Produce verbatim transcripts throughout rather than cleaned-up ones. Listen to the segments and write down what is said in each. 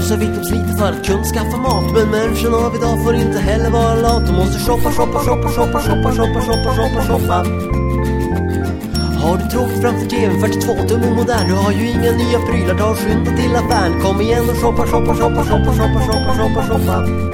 så fick de slita för att kunna skaffa mat. Men människan av idag får inte heller vara lat. De måste shoppa, shoppa, shoppa, shoppa, shoppa, shoppa, shoppa, shoppa, shoppa. Har du tråkigt framför tvn, fyrtiotvå tum och modern. Du har ju inga nya prylar, ta och skynda till affären. Kom igen och shoppa, shoppa, shoppa, shoppa, shoppa, shoppa, shoppa, shoppa.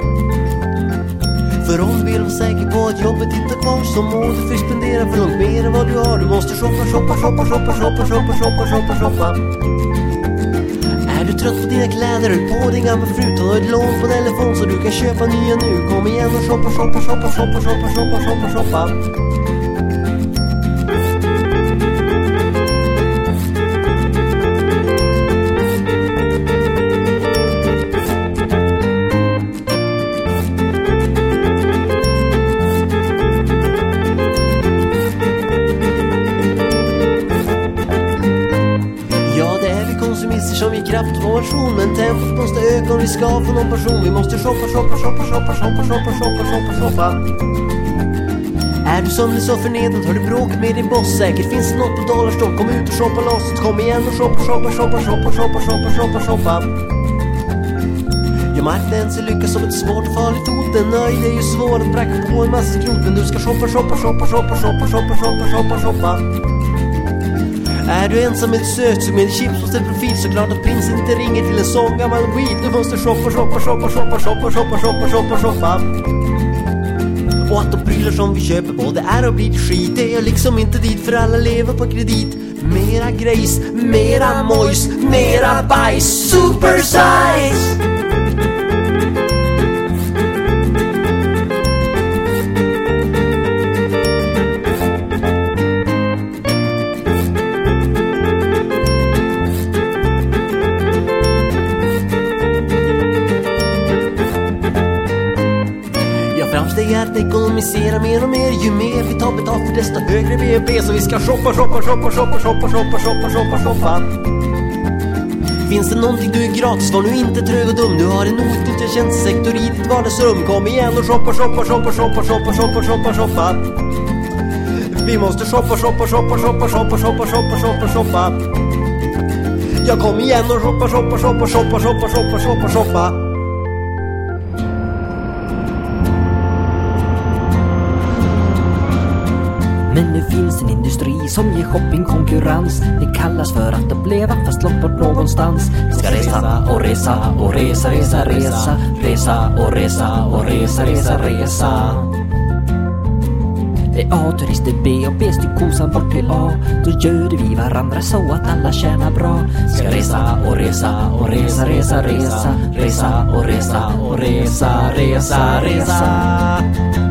För om du vill vara säker på att jobbet inte är kvar, så må du för spendera för långt mer än vad du har. Du måste shoppa, shoppa, shoppa, shoppa, shoppa, shoppa, shoppa, shoppa, shoppa. Är du trött på dina kläder eller på din gamla fru, ta ett lån på telefon så du kan köpa nya nu. Kom igen och shoppa, shoppa, shoppa, shoppa, shoppa, shoppa, shoppa, shoppa. Som vi kraftigt på version, men tempot måste öka om vi ska få någon person. Vi måste shoppa, shoppa, shoppa, shoppa, shoppa, shoppa, shoppa, shoppa, shoppa. Är du sömnig så förnedrad, har du bråk med din boss? Säkert finns det något på dollarstock, kom ut och shoppa loss. Kom igen och shoppa, shoppa, shoppa, shoppa, shoppa, shoppa, shoppa, shoppa. Ja, marknaden ser lyckas som ett svårt och farligt hot. Den nöjd är ju svår att bräcka på en massa skrot. Men du ska shoppa, shoppa, shoppa, shoppa, shoppa, shoppa, shoppa, shoppa, shoppa. Är du ensam med ett söt med chips hos en profil, så klart att prins inte ringer till en sån gammal skit. Du måste shoppa, shoppa, shoppa, shoppa, shoppa, shoppa, shoppa, shoppa, shoppa. Och att de prylar som vi köper både är och blir skit, det är liksom inte dit för alla lever på kredit. Mera grejs, mera mojs, mera bajs, super size. Att ekonomisera mer och mer. Ju mer vi tar betalt för desto högre B N P. Så vi ska shoppa, shoppa, shoppa, shoppa, shoppa, shoppa, shoppa, shoppa, shoppa. Finns det någonting du är gratis, var nu inte trög och dum. Du har en outnyttjad tjänstesektor i ditt vardagsrum. Kom igen och shoppa, shoppa, shoppa, shoppa, shoppa, shoppa, shoppa, shoppa. Vi måste shoppa, shoppa, shoppa, shoppa, shoppa, shoppa, shoppa, shoppa, shoppa. Jag kom igen och shoppa, shoppa, shoppa, shoppa, shoppa, shoppa, shoppa, shoppa. Men det finns en industri som ger shoppingkonkurrens. Det kallas för att uppleva fast långt bort någonstans. Ska resa och resa och resa, resa, resa. Resa och resa och resa, resa, resa. Det är A-turister B och B styr kosan bort till A. Då gör vi varandra så att alla tjänar bra. Ska resa och resa och resa, resa, resa. Resa och resa och resa, resa, resa.